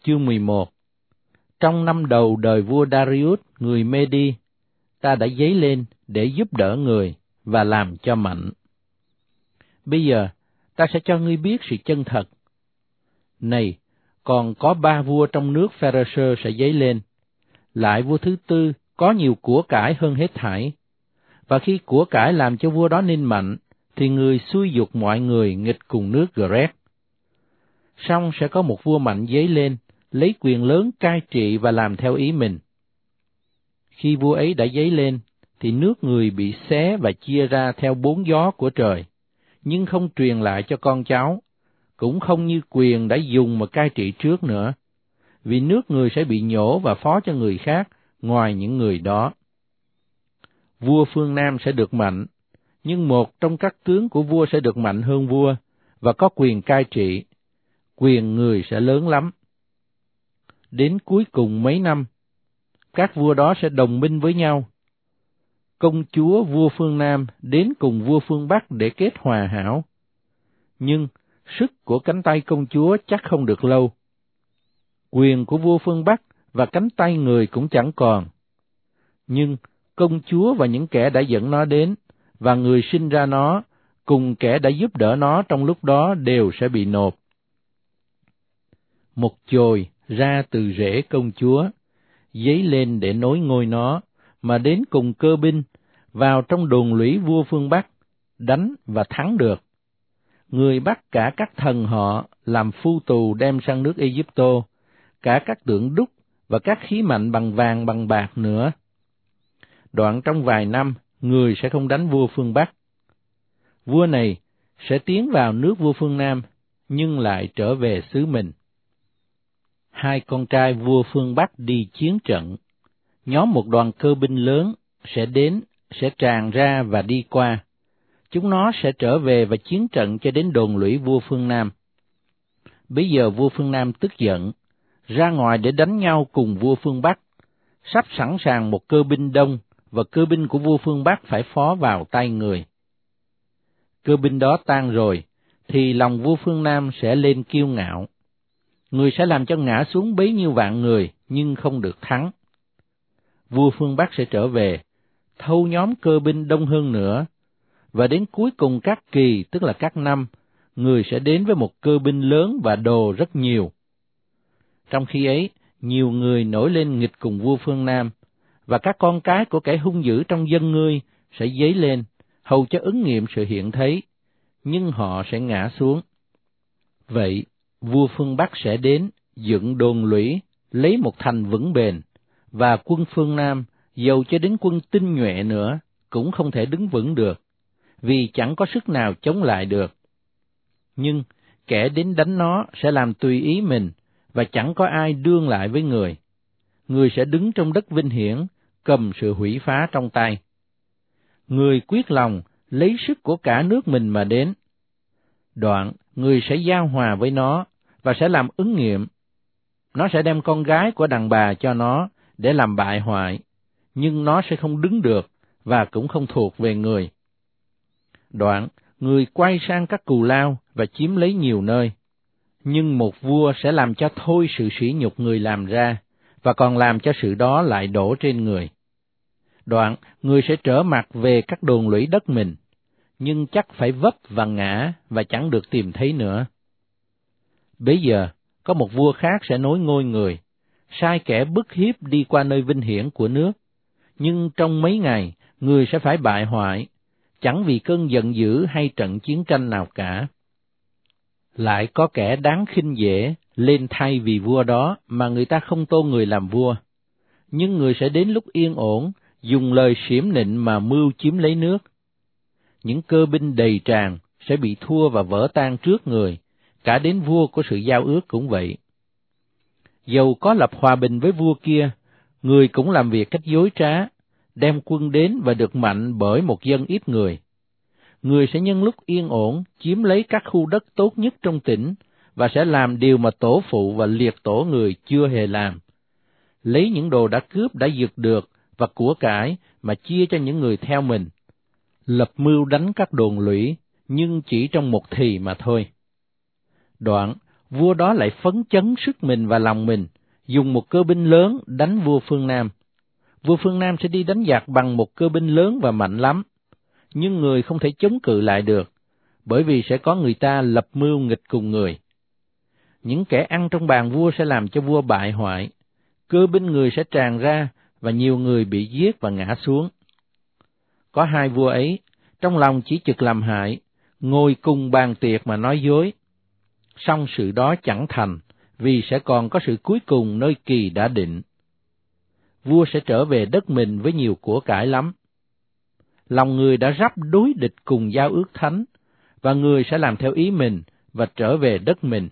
Chương 11. Trong năm đầu đời vua Darius, người Medi, ta đã dấy lên để giúp đỡ người và làm cho mạnh. Bây giờ, ta sẽ cho ngươi biết sự chân thật. Này, còn có 3 vua trong nước Pharisơ sẽ dấy lên. Lại vua thứ tư có nhiều của cải hơn hết thảy. Và khi của cải làm cho vua đó nên mạnh, thì người xúi giục mọi người nghịch cùng nước Gret. Song sẽ có một vua mạnh dấy lên, lấy quyền lớn cai trị và làm theo ý mình. Khi vua ấy đã dấy lên, thì nước người bị xé và chia ra theo 4 gió của trời, nhưng không truyền lại cho con cháu, cũng không như quyền đã dùng mà cai trị trước nữa, vì nước người sẽ bị nhổ và phó cho người khác ngoài những người đó. Vua phương Nam sẽ được mạnh, nhưng một trong các tướng của vua sẽ được mạnh hơn vua, và có quyền cai trị. Quyền người sẽ lớn lắm. Đến cuối cùng mấy năm, các vua đó sẽ đồng minh với nhau. Công chúa vua phương Nam đến cùng vua phương Bắc để kết hòa hảo. Nhưng sức của cánh tay công chúa chắc không được lâu. Quyền của vua phương Bắc và cánh tay người cũng chẳng còn. Nhưng công chúa và những kẻ đã dẫn nó đến, và người sinh ra nó, cùng kẻ đã giúp đỡ nó trong lúc đó đều sẽ bị nộp. Một chồi ra từ rễ công chúa, dấy lên để nối ngôi nó, mà đến cùng cơ binh, vào trong đồn lũy vua phương Bắc, đánh và thắng được. Người bắt cả các thần họ làm phu tù đem sang nước Ai-Cập, cả các tượng đúc và các khí mạnh bằng vàng bằng bạc nữa. Đoạn trong vài năm, người sẽ không đánh vua phương Bắc. Vua này sẽ tiến vào nước vua phương Nam, nhưng lại trở về xứ mình. 2 con trai vua phương Bắc đi chiến trận. Nhóm một đoàn cơ binh lớn sẽ đến, sẽ tràn ra và đi qua. Chúng nó sẽ trở về và chiến trận cho đến đồn lũy vua phương Nam. Bây giờ vua phương Nam tức giận, ra ngoài để đánh nhau cùng vua phương Bắc, sắp sẵn sàng một cơ binh đông, và cơ binh của vua phương Bắc phải phó vào tay người. Cơ binh đó tan rồi, thì lòng vua phương Nam sẽ lên kiêu ngạo. Người sẽ làm cho ngã xuống bấy nhiêu vạn người, nhưng không được thắng. Vua phương Bắc sẽ trở về, thâu nhóm cơ binh đông hơn nữa, và đến cuối cùng các kỳ, tức là các năm, người sẽ đến với một cơ binh lớn và đồ rất nhiều. Trong khi ấy, nhiều người nổi lên nghịch cùng vua phương Nam, và các con cái của kẻ hung dữ trong dân ngươi sẽ dấy lên, hầu cho ứng nghiệm sự hiện thấy, nhưng họ sẽ ngã xuống. Vậy, vua phương Bắc sẽ đến, dựng đồn lũy, lấy một thành vững bền, và quân phương Nam, dầu cho đến quân tinh nhuệ nữa, cũng không thể đứng vững được, vì chẳng có sức nào chống lại được. Nhưng kẻ đến đánh nó sẽ làm tùy ý mình, và chẳng có ai đương lại với người. Người sẽ đứng trong đất vinh hiển, cầm sự hủy phá trong tay. Người quyết lòng lấy sức của cả nước mình mà đến. Đoạn, người sẽ giao hòa với nó, và sẽ làm ứng nghiệm. Nó sẽ đem con gái của đàn bà cho nó, để làm bại hoại, nhưng nó sẽ không đứng được, và cũng không thuộc về người. Đoạn, người quay sang các cù lao, và chiếm lấy nhiều nơi. Nhưng một vua sẽ làm cho thôi sự sỉ nhục người làm ra, và còn làm cho sự đó lại đổ trên người. Đoạn, người sẽ trở mặt về các đồn lũy đất mình, nhưng chắc phải vấp và ngã, và chẳng được tìm thấy nữa. Bấy giờ, có một vua khác sẽ nối ngôi người, sai kẻ bức hiếp đi qua nơi vinh hiển của nước, nhưng trong mấy ngày, người sẽ phải bại hoại, chẳng vì cơn giận dữ hay trận chiến tranh nào cả. Lại có kẻ đáng khinh dễ lên thay vì vua đó, mà người ta không tôn người làm vua. Nhưng người sẽ đến lúc yên ổn, dùng lời xiểm nịnh mà mưu chiếm lấy nước. Những cơ binh đầy tràn sẽ bị thua và vỡ tan trước người, cả đến vua của sự giao ước cũng vậy. Dầu có lập hòa bình với vua kia, người cũng làm việc cách dối trá, đem quân đến và được mạnh bởi một dân ít người. Người sẽ nhân lúc yên ổn chiếm lấy các khu đất tốt nhất trong tỉnh, và sẽ làm điều mà tổ phụ và liệt tổ người chưa hề làm. Lấy những đồ đã cướp đã giật được và của cải mà chia cho những người theo mình. Lập mưu đánh các đồn lũy, nhưng chỉ trong một thì mà thôi. Đoạn, vua đó lại phấn chấn sức mình và lòng mình, dùng một cơ binh lớn đánh vua phương Nam. Vua phương Nam sẽ đi đánh giặc bằng một cơ binh lớn và mạnh lắm, nhưng người không thể chống cự lại được, bởi vì sẽ có người ta lập mưu nghịch cùng người. Những kẻ ăn trong bàn vua sẽ làm cho vua bại hoại, cơ binh người sẽ tràn ra và nhiều người bị giết và ngã xuống. Có hai vua ấy, trong lòng chỉ trực làm hại, ngồi cùng bàn tiệc mà nói dối. Song sự đó chẳng thành, vì sẽ còn có sự cuối cùng nơi kỳ đã định. Vua sẽ trở về đất mình với nhiều của cải lắm. Lòng người đã rắp đối địch cùng giao ước thánh, và người sẽ làm theo ý mình và trở về đất mình.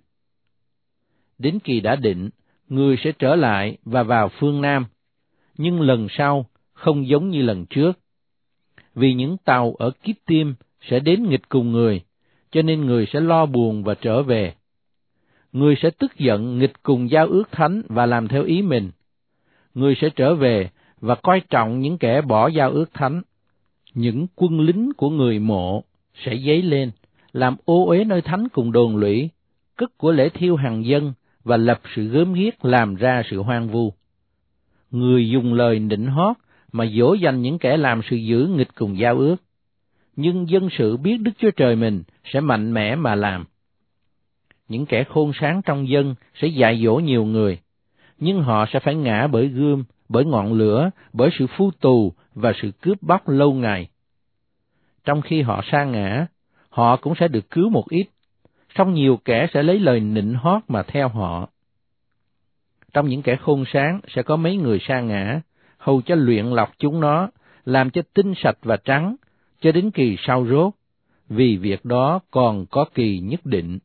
Đến kỳ đã định, người sẽ trở lại và vào phương Nam, nhưng lần sau không giống như lần trước. Vì những tàu ở Kittim sẽ đến nghịch cùng người, cho nên người sẽ lo buồn và trở về. Người sẽ tức giận nghịch cùng giao ước thánh và làm theo ý mình. Người sẽ trở về và coi trọng những kẻ bỏ giao ước thánh. Những quân lính của người mộ sẽ dấy lên, làm ô uế nơi thánh cùng đồn lũy, cất của lễ thiêu hằng dân và lập sự gớm ghiếc làm ra sự hoang vu. Người dùng lời nịnh hót mà dỗ dành những kẻ làm sự dữ nghịch cùng giao ước. Nhưng dân sự biết Đức Chúa Trời mình sẽ mạnh mẽ mà làm. Những kẻ khôn sáng trong dân sẽ dạy dỗ nhiều người, nhưng họ sẽ phải ngã bởi gươm, bởi ngọn lửa, bởi sự phu tù và sự cướp bóc lâu ngày. Trong khi họ sa ngã, họ cũng sẽ được cứu một ít, song nhiều kẻ sẽ lấy lời nịnh hót mà theo họ. Trong những kẻ khôn sáng sẽ có mấy người sa ngã, hầu cho luyện lọc chúng nó, làm cho tinh sạch và trắng, cho đến kỳ sau rốt, vì việc đó còn có kỳ nhất định.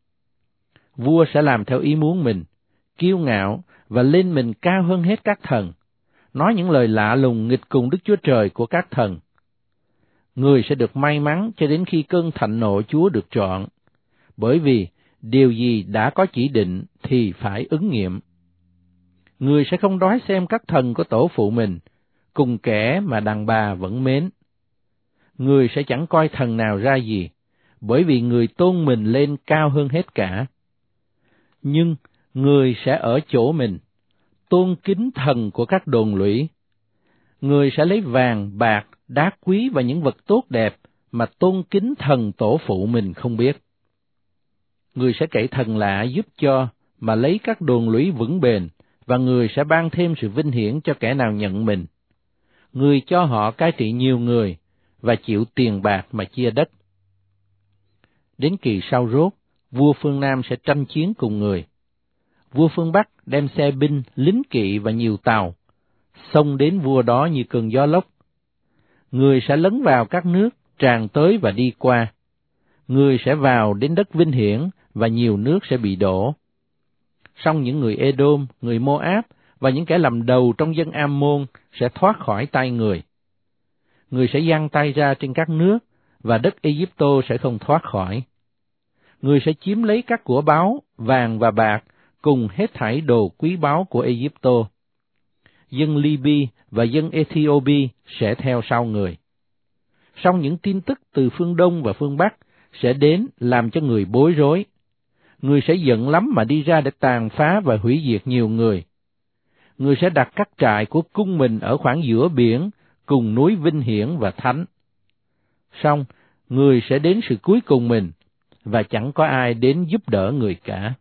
Vua sẽ làm theo ý muốn mình, kiêu ngạo và lên mình cao hơn hết các thần, nói những lời lạ lùng nghịch cùng Đức Chúa Trời của các thần. Người sẽ được may mắn cho đến khi cơn thạnh nộ Chúa được trọn, bởi vì điều gì đã có chỉ định thì phải ứng nghiệm. Người sẽ không đói xem các thần của tổ phụ mình, cùng kẻ mà đàn bà vẫn mến. Người sẽ chẳng coi thần nào ra gì, bởi vì người tôn mình lên cao hơn hết cả. Nhưng người sẽ ở chỗ mình, tôn kính thần của các đồn lũy. Người sẽ lấy vàng, bạc, đá quý và những vật tốt đẹp mà tôn kính thần tổ phụ mình không biết. Người sẽ cậy thần lạ giúp cho mà lấy các đồn lũy vững bền, và người sẽ ban thêm sự vinh hiển cho kẻ nào nhận mình. Người cho họ cai trị nhiều người và chịu tiền bạc mà chia đất. Đến kỳ sau rốt, vua phương Nam sẽ tranh chiến cùng người. Vua phương Bắc đem xe binh, lính kỵ và nhiều tàu, xông đến vua đó như cơn gió lốc. Người sẽ lấn vào các nước, tràn tới và đi qua. Người sẽ vào đến đất vinh hiển và nhiều nước sẽ bị đổ. Song những người Edom, người Moab và những kẻ làm đầu trong dân Ammon sẽ thoát khỏi tay người. Người sẽ giang tay ra trên các nước, và đất Ai-cập sẽ không thoát khỏi. Người sẽ chiếm lấy các của báu, vàng và bạc, cùng hết thảy đồ quý báu của Ai-cập. Dân Libya và dân Ethiopia sẽ theo sau người. Song những tin tức từ phương Đông và phương Bắc sẽ đến làm cho người bối rối. Người sẽ giận lắm mà đi ra để tàn phá và hủy diệt nhiều người. Người sẽ đặt các trại của cung mình ở khoảng giữa biển, cùng núi vinh hiển và thánh. Song người sẽ đến sự cuối cùng mình, và chẳng có ai đến giúp đỡ người cả.